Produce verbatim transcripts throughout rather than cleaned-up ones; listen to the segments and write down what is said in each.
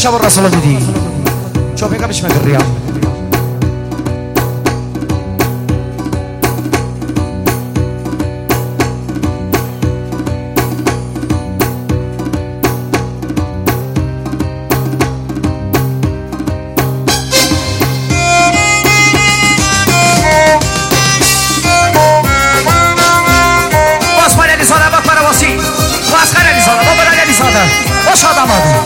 شب الرسول دیدی شو بگم بهش مگریا باش آدم آدم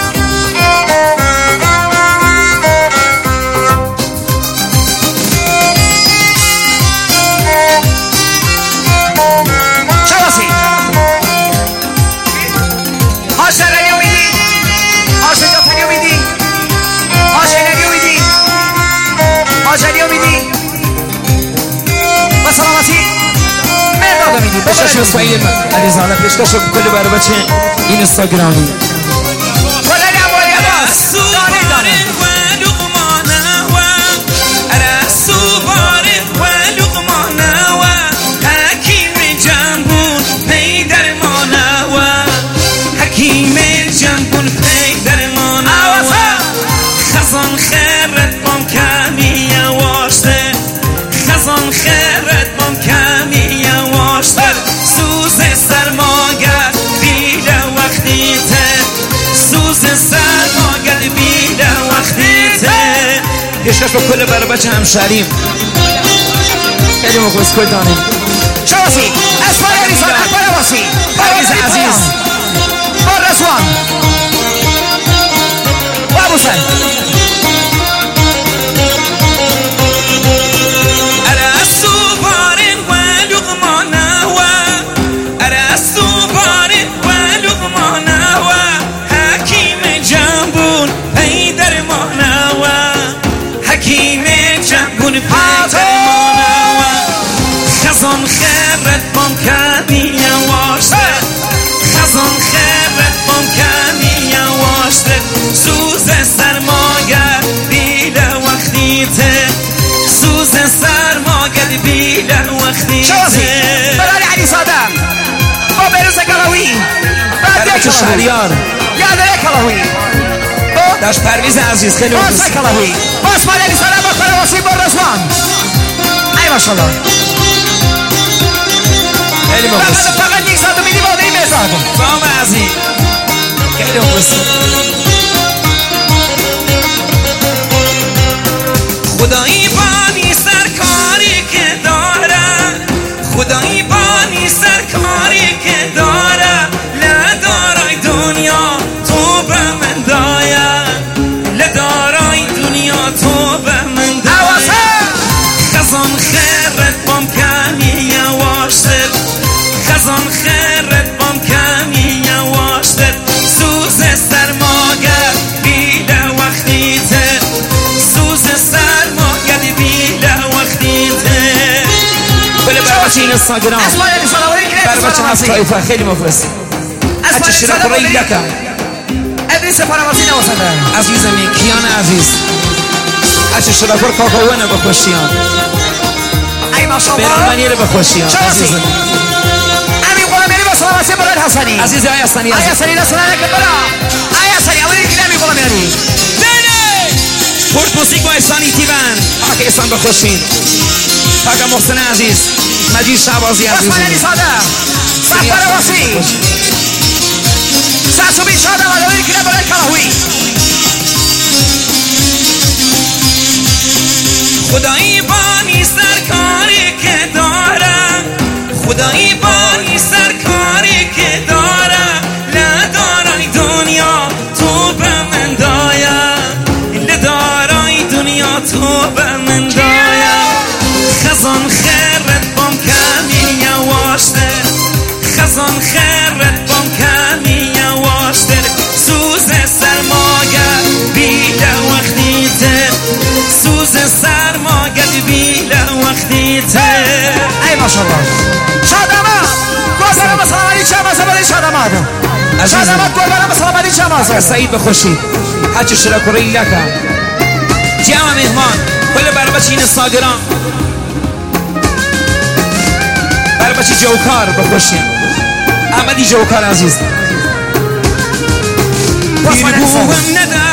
چه باسی؟ هاش نگیو میدی؟ هاش نجا تنیو میدی؟ هاش نگیو میدی؟ هاش نگیو میدی؟ با سلامتی مردادا میدی پیشکش اسماعیل علیزاده پیشکش کلی برای بچه این اینستاگرامی خزان خیرت بام کمی یواشتر خزان خیرت بام کمی یواشتر سوز سرماگر بیل وقتی ته سوز سرماگر بیل وقتی ته پیشکش با کل برای بچه همشهریم خیلی مخلص کل دانیم شواسی اسماعیل علیزاده اکبر عباسی پرویز عزیز با رضوان و ابوسعید خزان خیرت بام کمی یواشتر خزان خیرت بام کمی یواشتر سوز سرماگر بیل وقتی ته سوز سرماگر بیل وقتی ته برای علیزاده با بروز کلاوی برای بچه شهریار یادره کلاوی داشت پرویز عزیز خیلی مخلص کلاوی با اسماعیل علیزاده با کلاوی با رضوان ای ماشاءالله خیلی مخلص فقط یک ساعت میدی باده این بزاده سلام عزیز خیلی مخلص خدایی بانی سرکاری که داره خدایی بانی سرکاری که داره لدارای دنیا تو به من دایا لدارای دنیا تو به من دایا خزان خیرت بام کمی یواشتر خزان خیرت بام کمی یواشتر سوز سرماگر بیل وقتی ته سوز سرماگر بیل وقتی ته بله برای بچه این اینستاگرام اسماعیل علیزاده برای بچه هفت طایفه خیلی مخلص هچه شرک رای لکم ادریس فراماسی نواسنده عزیزم کیان عزیز هچه شرک رو کاکاوانه بخوشیان ای ماشاءالله برمانی رو بخوشیان عزیزم امین غلامیری با سلامتی برای حسنی عزیز آی حسنی آی حسنی دستانه نکن برا آی حسنی اولی که امین غلامیری پورت موسیق با احسانی تیون آقا احسان بخوشین آقا محسن عزیز مجید شعبازی عزیز اسماعیل علیزاده سفر واسی سرسومی شاده و اولی که برای کلاوی خدایی بانی سرکاری که داره خدایی بانی سرکاری که داره لدارای دنیا تو به من دایا لدارای دنیا تو به من دایا خزان خیرت بام کمی یواشتر خزان خیرت بام کمی یواشتر سوز سرماگر بیل وقتی ته سوز سرماگر بیل وقتی ته ای ماشاءالله شادمه گوزنم سلامتی چه مازه برای شادمه شادمه گوزنم سلامتی چه مازه سعید بخوشی هچه شرک رای لکم جمع مهمان کل برای بچه این اینستاگرام برای بچه جوکار بخوشیم احمدی جوکار عزیز بیرگوهم ندارم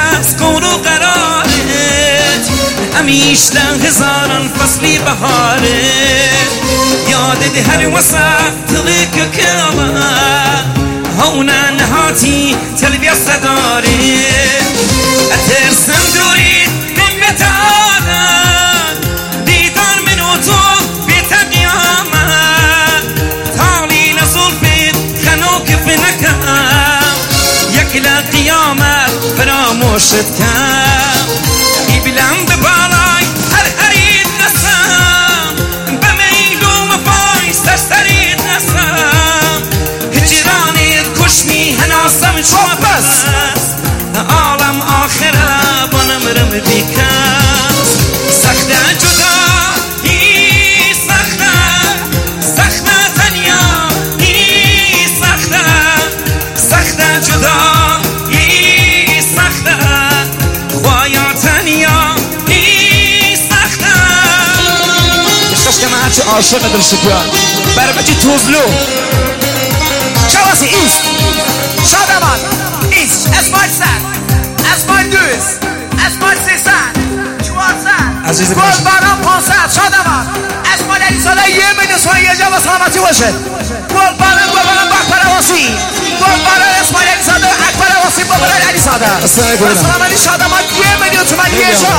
عشق هزاران فصلی بهاره یادت هر وسط تلك كلامه هونا نهاتي تلبية صداري أترسم دوري من بتانا ديدار من وطو بيت قيامة تالي نزول بيت خنوك في نكام يكلا قيامة فراموشت كام يبلم ببالاي هر هريد نسام بميلو وفاي سرسريد نسام هجراني كشني هنا سمج وبس عالم آخر بنمرم بكاس سخته جدا هی سخته سخته تنیا هی سخته سخته جدا هی سخته خوایا تنیا هی سخته اشتاش که من هرچی عاشق در شکران برای بچی توزلو شواسی ایست شادمان ایست اسماعیل سن اسماعیل دوز اسماعیل سیسن چوار سن عزیز گل باشم. باران پانصد شادمان اسماعیل علی ساله یه میلیون سوال یه جا و سلامتی باشه گل باران گل باران بکر واسی گل باران اسماعیل علی ساده اکبر واسی بابران علی ساده السلام علیکم. السلام علی شادمان یه میلیون تومن یه جا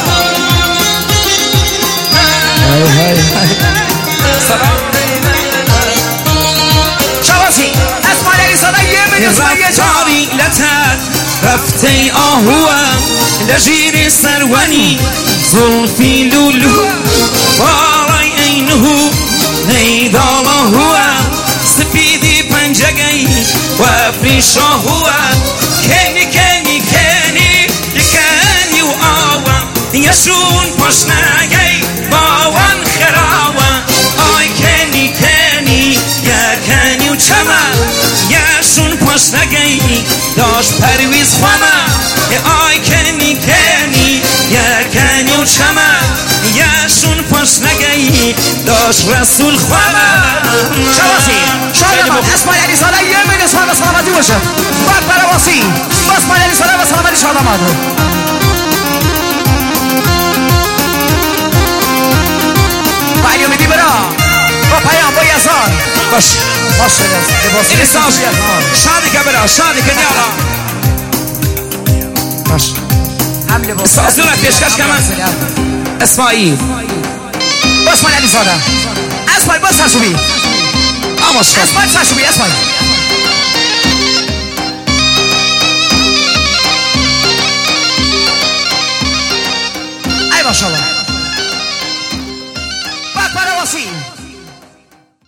شواسی اسماعیل علی ساده یه میلیون تومن یه جا رفتاری لتت رفته آهوام لجیر سرونی زلفی لولو بالای اینهو نیدال آهوام سپیدی پنجگی و فریشاهوام کنی کنی کنی یکنی و آوام یشون پشنگی باوان خراوام آی کنی کنی یکنی و چمم یشون پشنگی داشت پرویز خواهم آی کنی کنی یکنی و چمم یشون پشنگی داشت رسول خواهم شواسی شادمان اسماعیل علی ساله یه میلیون تومن و سلامتی باشه اکبر واسی اسماعیل علی ساله و سلامتی شادمان بعدی میدی برا با پیام با یزار باش باش لباس این ساز شادی که برا شادی که نیالا باش هم لباس ساز رو پیشکش که من اسماعیل با اسماعیل علی ساده اسماعیل با سرشوبی آماش کن اسماعیل سرشوبی اسماعیل ای ماشاءالله با اکبر واسی